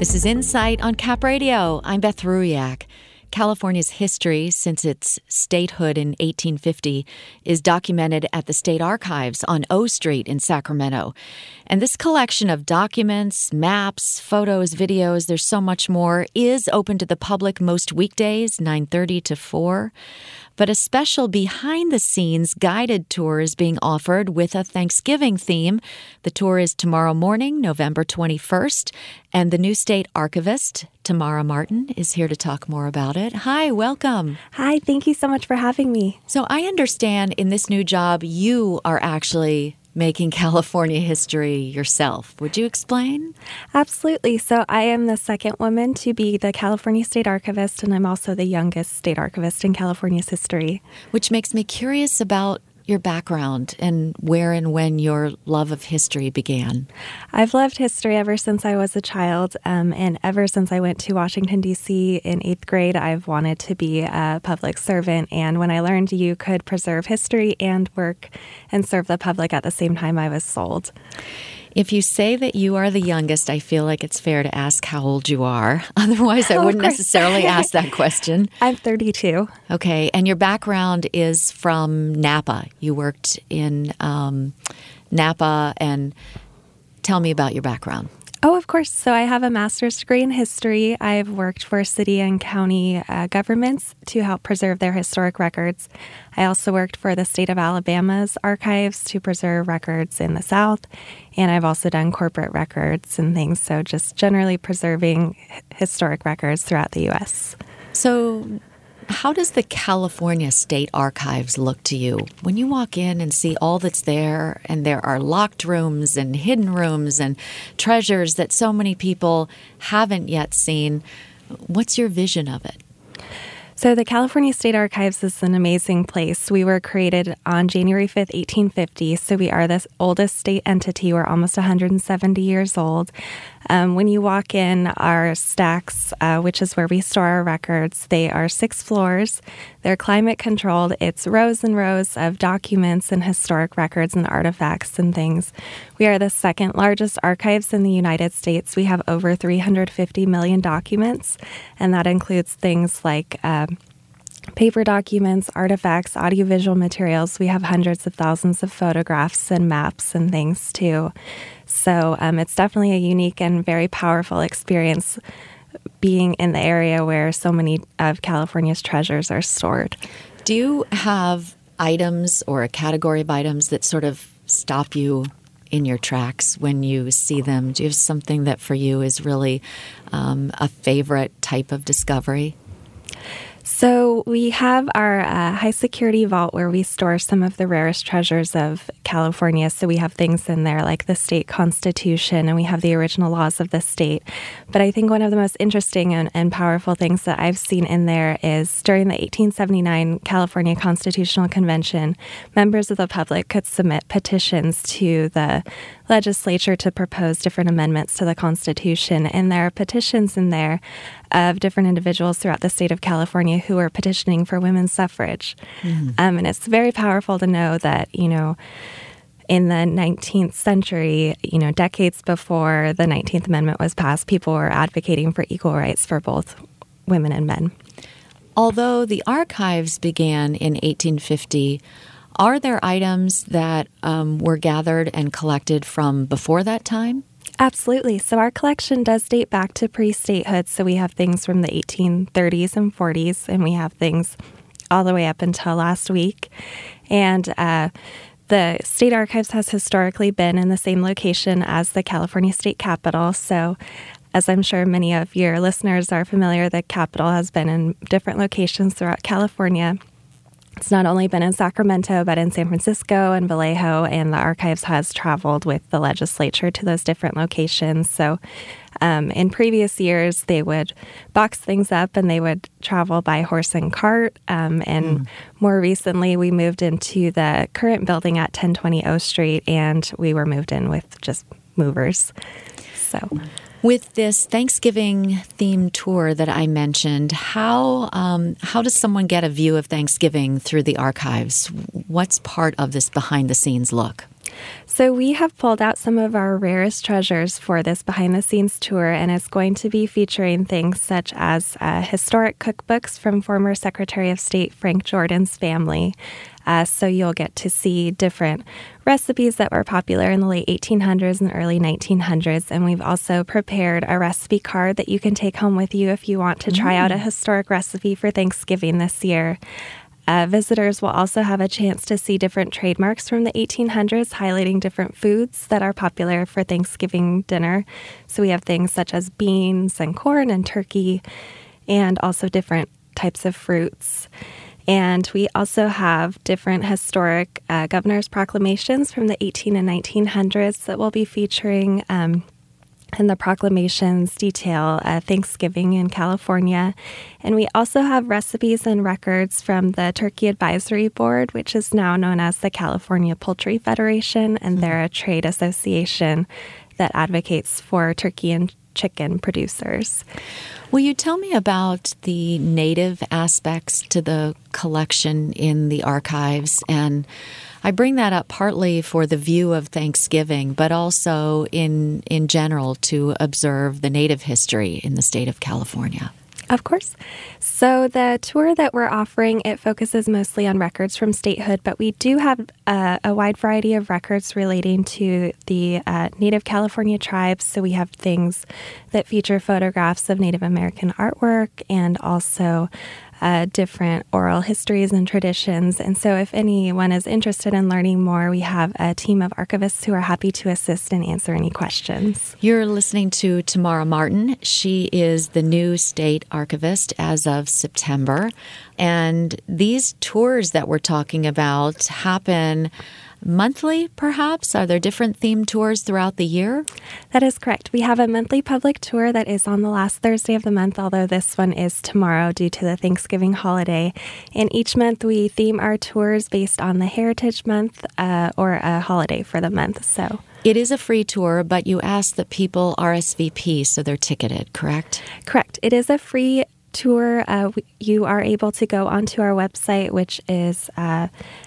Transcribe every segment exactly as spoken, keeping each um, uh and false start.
This is Insight on Cap Radio. I'm Beth Ruiak. California's history since its statehood in eighteen fifty is documented at the State Archives on O Street in Sacramento. And this collection of documents, maps, photos, videos, there's so much more, is open to the public most weekdays, nine thirty to four. But a special behind-the-scenes guided tour is being offered with a Thanksgiving theme. The tour is tomorrow morning, November twenty-first, and the new state archivist, Tamara Martin, is here to talk more about it. Hi, welcome. Hi, thank you so much for having me. So I understand in this new job, you are actually making California history yourself. Would you explain? Absolutely. So I am the second woman to be the California State Archivist, and I'm also the youngest state archivist in California's history. Which makes me curious about your background and where and when your love of history began. I've loved history ever since I was a child, um, and ever since I went to Washington, D C in eighth grade, I've wanted to be a public servant. And when I learned you could preserve history and work and serve the public at the same time, I was sold. If you say that you are the youngest, I feel like it's fair to ask how old you are. Otherwise, I wouldn't necessarily ask that question. I'm thirty-two. Okay. And your background is from Napa. You worked in um, Napa. And tell me about your background. Oh, of course. So I have a master's degree in history. I've worked for city and county uh, governments to help preserve their historic records. I also worked for the state of Alabama's archives to preserve records in the South. And I've also done corporate records and things. So just generally preserving historic records throughout the U S. So how does the California State Archives look to you? When you walk in and see all that's there, and there are locked rooms and hidden rooms and treasures that so many people haven't yet seen, what's your vision of it? So the California State Archives is an amazing place. We were created on January fifth, eighteen fifty, so we are the oldest state entity. We're almost one hundred seventy years old. Um, when you walk in, our stacks, uh, which is where we store our records, they are six floors. They're climate controlled. It's rows and rows of documents and historic records and artifacts and things. We are the second largest archives in the United States. We have over three hundred fifty million documents, and that includes things like uh, paper documents, artifacts, audiovisual materials. We have hundreds of thousands of photographs and maps and things too. So um, it's definitely a unique and very powerful experience being in the area where so many of California's treasures are stored. Do you have items or a category of items that sort of stop you in your tracks when you see them? Do you have something that for you is really um, a favorite type of discovery? So we have our uh, high security vault where we store some of the rarest treasures of California. So we have things in there like the state constitution, and we have the original laws of the state. But I think one of the most interesting and, and powerful things that I've seen in there is during the eighteen seventy-nine California Constitutional Convention, members of the public could submit petitions to the legislature to propose different amendments to the Constitution. And there are petitions in there of different individuals throughout the state of California who are petitioning for women's suffrage. Mm-hmm. Um, and it's very powerful to know that, you know, in the nineteenth century, you know, decades before the nineteenth Amendment was passed, people were advocating for equal rights for both women and men. Although the archives began in eighteen fifty, are there items that um, were gathered and collected from before that time? Absolutely. So our collection does date back to pre-statehood. So we have things from the eighteen thirties and forties, and we have things all the way up until last week. And uh, the State Archives has historically been in the same location as the California State Capitol. So as I'm sure many of your listeners are familiar, the Capitol has been in different locations throughout California. It's not only been in Sacramento, but in San Francisco and Vallejo, and the archives has traveled with the legislature to those different locations. So um, in previous years, they would box things up and they would travel by horse and cart. Um, and mm. more recently, we moved into the current building at ten twenty O Street, and we were moved in with just movers. So With this Thanksgiving-themed tour that I mentioned, how um, how does someone get a view of Thanksgiving through the archives? What's part of this behind-the-scenes look? So we have pulled out some of our rarest treasures for this behind-the-scenes tour, and it's going to be featuring things such as uh, historic cookbooks from former Secretary of State Frank Jordan's family. Uh, so you'll get to see different recipes that were popular in the late eighteen hundreds and early nineteen hundreds. And we've also prepared a recipe card that you can take home with you if you want to try mm. out a historic recipe for Thanksgiving this year. Uh, visitors will also have a chance to see different trademarks from the eighteen hundreds, highlighting different foods that are popular for Thanksgiving dinner. So we have things such as beans and corn and turkey, and also different types of fruits. And we also have different historic uh, governor's proclamations from the eighteen and nineteen hundreds that we'll be featuring. Um, And the proclamations detail uh, Thanksgiving in California. And we also have recipes and records from the Turkey Advisory Board, which is now known as the California Poultry Federation. And mm-hmm. they're a trade association that advocates for turkey and chicken producers. Will you tell me about the native aspects to the collection in the archives? And I bring that up partly for the view of Thanksgiving, but also in in general to observe the native history in the state of California. Of course. So the tour that we're offering, it focuses mostly on records from statehood, but we do have a, a wide variety of records relating to the uh, Native California tribes. So we have things that feature photographs of Native American artwork and also Uh, different oral histories and traditions. And so if anyone is interested in learning more, we have a team of archivists who are happy to assist and answer any questions. You're listening to Tamara Martin. She is the new state archivist as of September. And these tours that we're talking about happen monthly, perhaps? Are there different themed tours throughout the year? That is correct. We have a monthly public tour that is on the last Thursday of the month, although this one is tomorrow due to the Thanksgiving holiday. And each month we theme our tours based on the Heritage Month uh, or a holiday for the month. So it is a free tour, but you ask that people R S V P, so they're ticketed, correct? Correct. It is a free tour. Uh, you are able to go onto our website, which is uh,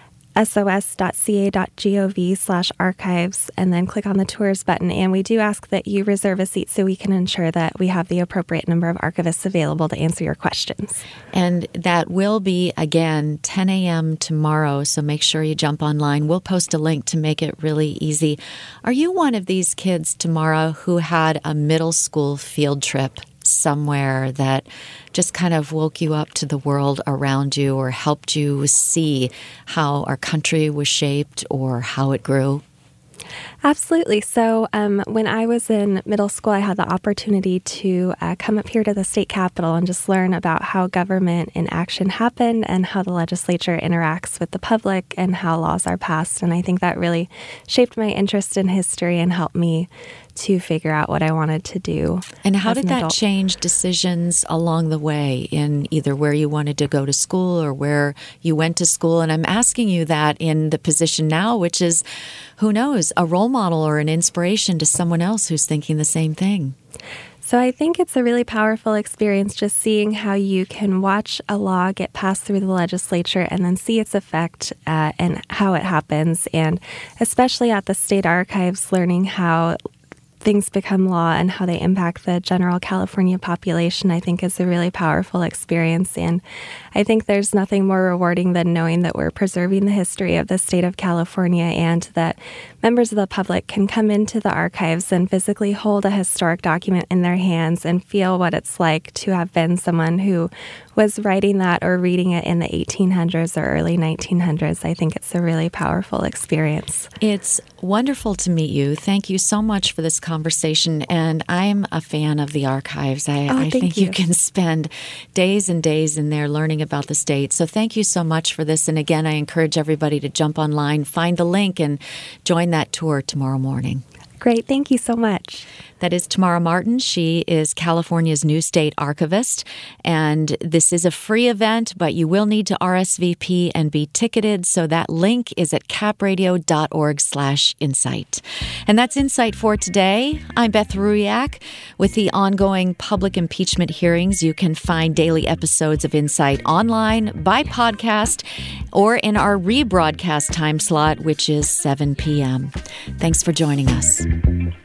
sos.ca.gov slash archives, and then click on the tours button. And we do ask that you reserve a seat so we can ensure that we have the appropriate number of archivists available to answer your questions. And that will be, again, ten a.m. tomorrow, so make sure you jump online. We'll post a link to make it really easy. Are you one of these kids, Tamara, who had a middle school field trip somewhere that just kind of woke you up to the world around you or helped you see how our country was shaped or how it grew? Absolutely. So um, when I was in middle school, I had the opportunity to uh, come up here to the state capitol and just learn about how government in action happened and how the legislature interacts with the public and how laws are passed. And I think that really shaped my interest in history and helped me to figure out what I wanted to do. And how did an that adult. change decisions along the way in either where you wanted to go to school or where you went to school? And I'm asking you that in the position now, which is, who knows, a role model or an inspiration to someone else who's thinking the same thing. So I think it's a really powerful experience just seeing how you can watch a law get passed through the legislature and then see its effect uh, and how it happens. And especially at the state archives, learning how things become law and how they impact the general California population, I think is a really powerful experience. And I think there's nothing more rewarding than knowing that we're preserving the history of the state of California and that members of the public can come into the archives and physically hold a historic document in their hands and feel what it's like to have been someone who was writing that or reading it in the eighteen hundreds or early nineteen hundreds. I think it's a really powerful experience. It's wonderful to meet you. Thank you so much for this conversation. And I'm a fan of the archives. I, oh, I think you. you can spend days and days in there learning about the state. So thank you so much for this. And again, I encourage everybody to jump online, find the link, and join that tour tomorrow morning. Great. Thank you so much. That is Tamara Martin. She is California's new state archivist. And this is a free event, but you will need to R S V P and be ticketed. So that link is at capradio.org slash insight. And that's Insight for today. I'm Beth Ruyak. With the ongoing public impeachment hearings, you can find daily episodes of Insight online, by podcast, or in our rebroadcast time slot, which is seven p.m. Thanks for joining us.